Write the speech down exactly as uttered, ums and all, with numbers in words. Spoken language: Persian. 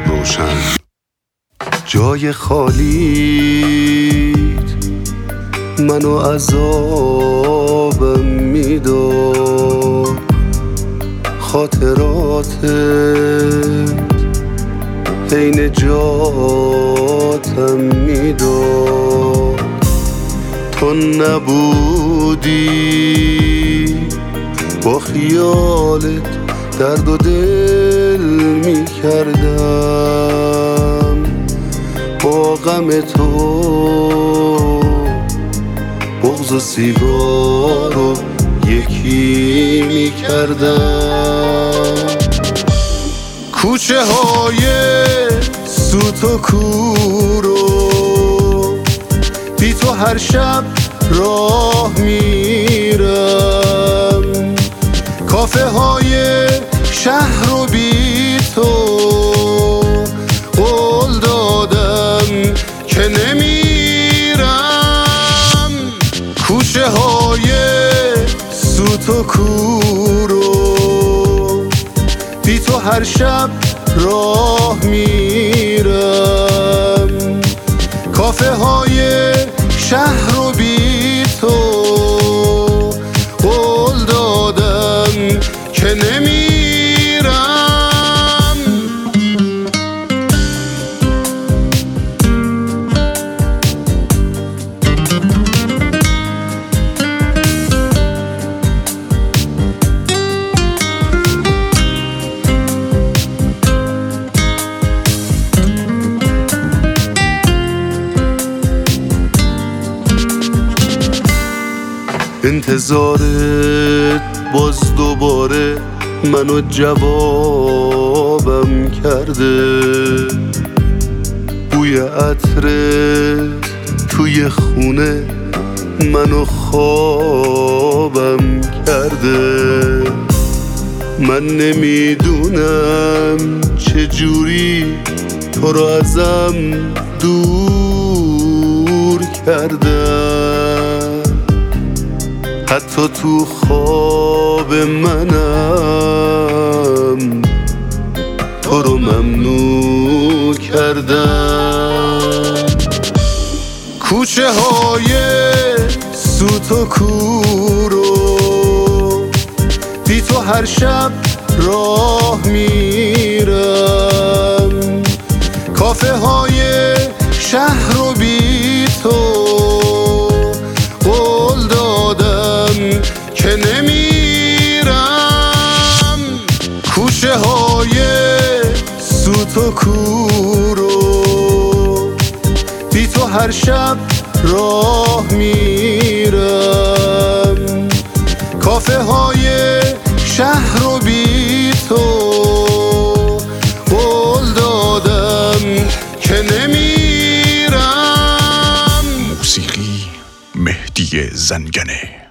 روشن. جای خالیت منو عذابم میداد، خاطراتت هی نجاتم میداد. تو نبودی با خیالت درد و دل میکردم، با غم تو بغض و سیگار رو یکی میکردم. کوچه های سوت و کورو بی تو هر شب راه میرم، کافه های شهر رو بی تو قول دادم که نمیرم. کوچه های سوت و کورو بی تو هر شب راه میرم، کافه های شهر رو بی تو قول دادم که نمیرم. انتظارت باز دوباره منو جوابم کرده، بوی عطرت توی خونه منو خوابم کرده. من نمیدونم چجوری تو رو ازم دور کردم، حتی تو خواب منم تو رو ممنوع کردم. کوچه های سوت و کورو بی تو هر شب راه میرم، کافه های شهر رو بی تو قول دادم که نمیرم. کوچه های سوت و کورو بی تو هر شب راه میرم، کافه های شهر رو بی تو قول دادم که نمیرم. موسیقی مهدی زنگنه.